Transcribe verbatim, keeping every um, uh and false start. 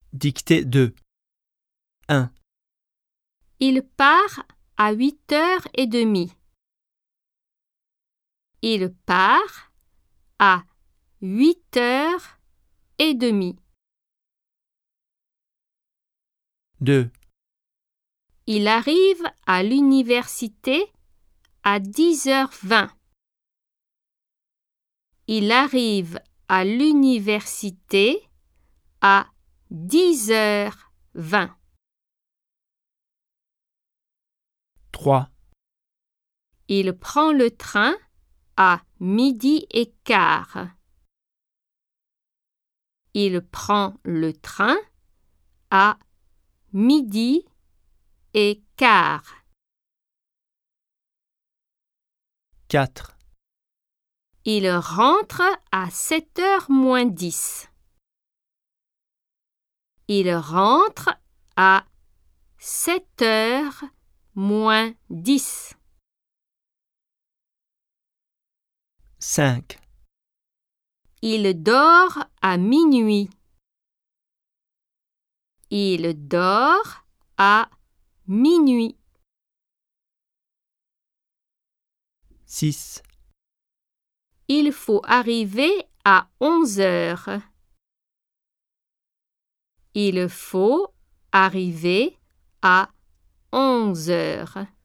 Dictée deux. un. Il part à huit heures et demie. Il part à huit heures et demie. deux. Il arrive à l'université à dix heures vingt. Il arrive à l'université à dix heures vingt. trois. Il prend le train à midi et quart. Il prend le train à midi et quart. quatre. Il rentre à sept heures moins dix. Il rentre à sept heures moins dix. cinq. Il dort à minuit. Il dort à minuit. six. Il faut arriver à onze heures. Il faut arriver à onze heures.